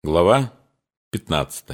Глава 15.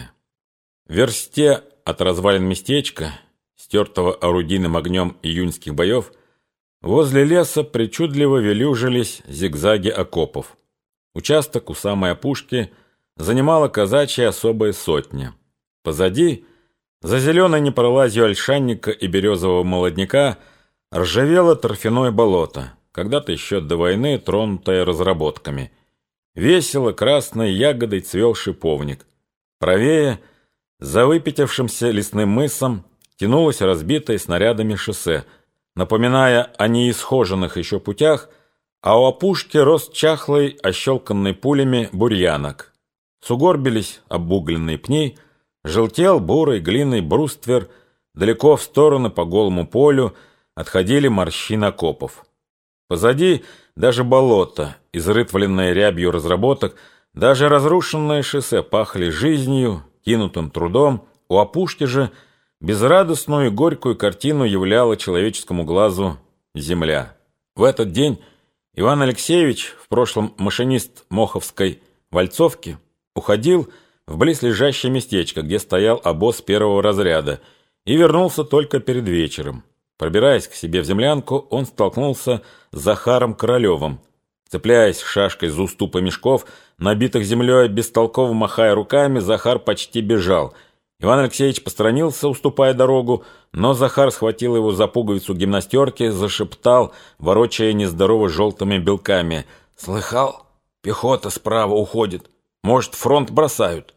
В версте от развалин местечка, стертого орудийным огнем июньских боев, возле леса причудливо велюжились зигзаги окопов. Участок у самой опушки занимала казачья особая сотня. Позади, за зеленой непролазью ольшанника и березового молодняка, ржавело торфяное болото, когда-то еще до войны тронутое разработками. Весело красной ягодой цвел шиповник. Правее, за выпятившимся лесным мысом, тянулось разбитое снарядами шоссе, напоминая о неисхоженных еще путях, а у опушки рос чахлый, ощелканный пулями бурьянок. Сугорбились обугленные пни, желтел бурой глиной бруствер, далеко в стороны по голому полю отходили морщины окопов. Позади даже болото, изрытвленное рябью разработок, даже разрушенное шоссе пахли жизнью, кинутым трудом. У опушки же безрадостную и горькую картину являла человеческому глазу земля. В этот день Иван Алексеевич, в прошлом машинист Моховской вальцовки, уходил в близлежащее местечко, где стоял обоз первого разряда, и вернулся только перед вечером. Пробираясь к себе в землянку, он столкнулся с Захаром Королевым. Цепляясь шашкой за уступы мешков, набитых землей, бестолково махая руками, Захар почти бежал. Иван Алексеевич посторонился, уступая дорогу, но Захар схватил его за пуговицу гимнастерки, зашептал, ворочая нездорово желтыми белками: «Слыхал? Пехота справа уходит. Может, фронт бросают?»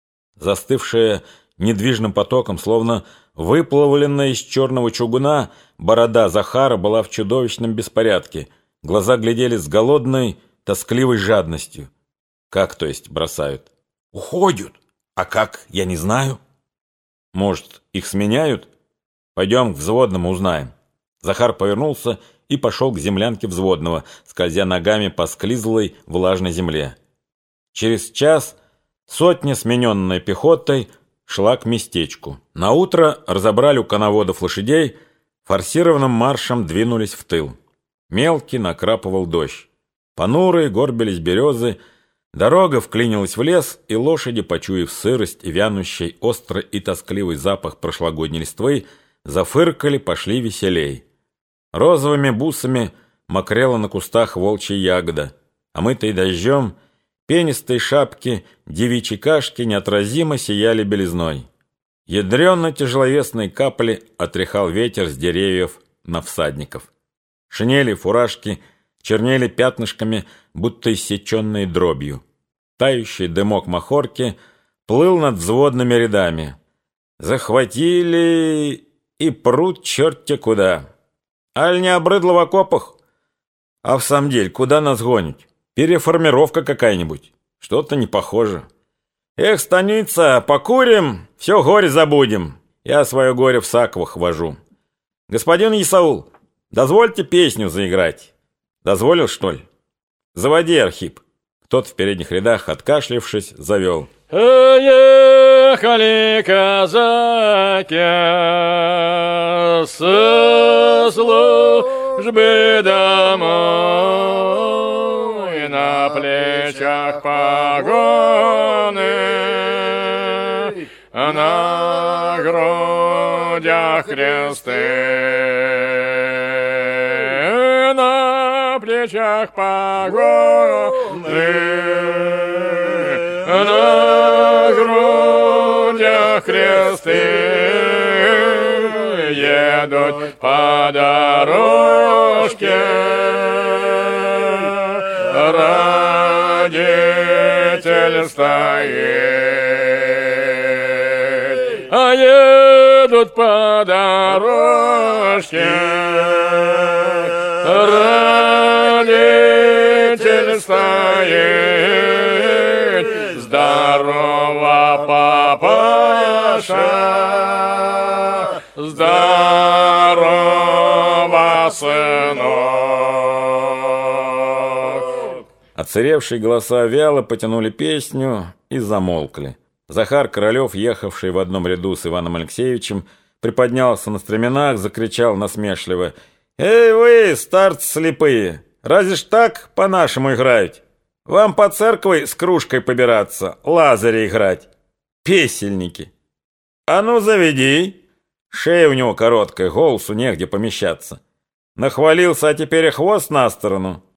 Застывшая недвижным потоком, словно выплавленная из черного чугуна, борода Захара была в чудовищном беспорядке. Глаза глядели с голодной, тоскливой жадностью. «Как, то есть, бросают?» «Уходят. А как, я не знаю». «Может, их сменяют? Пойдем к взводному узнаем». Захар повернулся и пошел к землянке взводного, скользя ногами по склизлой влажной земле. Через час сотня, смененная пехотой, шла к местечку. Наутро разобрали у коноводов лошадей, форсированным маршем двинулись в тыл. Мелкий накрапывал дождь. Понурые горбились березы, дорога вклинилась в лес, и лошади, почуяв сырость и вянущий, острый и тоскливый запах прошлогодней листвы, зафыркали, пошли веселей. Розовыми бусами мокрела на кустах волчья ягода, омытые дождем, пенистые шапки девичьей кашки неотразимо сияли белизной. Ядрено-тяжеловесные капли отряхал ветер с деревьев на всадников. Шинели, фуражки чернели пятнышками, будто иссеченные дробью. Тающий дымок махорки плыл над взводными рядами. Захватили и прут черт-те куда. Аль не обрыдло в окопах? А в самом деле, куда нас гонить? Переформировка какая-нибудь. Что-то не похоже. Эх, станица, покурим, все горе забудем. Я свое горе в саковах вожу. Господин Исаул, дозвольте песню заиграть. Дозволил, что ли? Заводи, Архип. Кто-то в передних рядах, откашлявшись, завел. Ехали казаки со службы домой, на плечах погоны, на грудях кресты, на плечах погоны, на грудях кресты, едут по дорожке родитель стоит, а едут по дорожке родитель стоит. Здорово, папаша, здорово, сынок. Отсыревшие голоса вяло потянули песню и замолкли. Захар Королев, ехавший в одном ряду с Иваном Алексеевичем, приподнялся на стременах, закричал насмешливо: «Эй вы, старцы слепые, разве ж так по-нашему играют? Вам по церкви с кружкой побираться, лазаря играть. Песельники. А ну заведи. Шея у него короткая, голосу негде помещаться. Нахвалился, а теперь и хвост на сторону.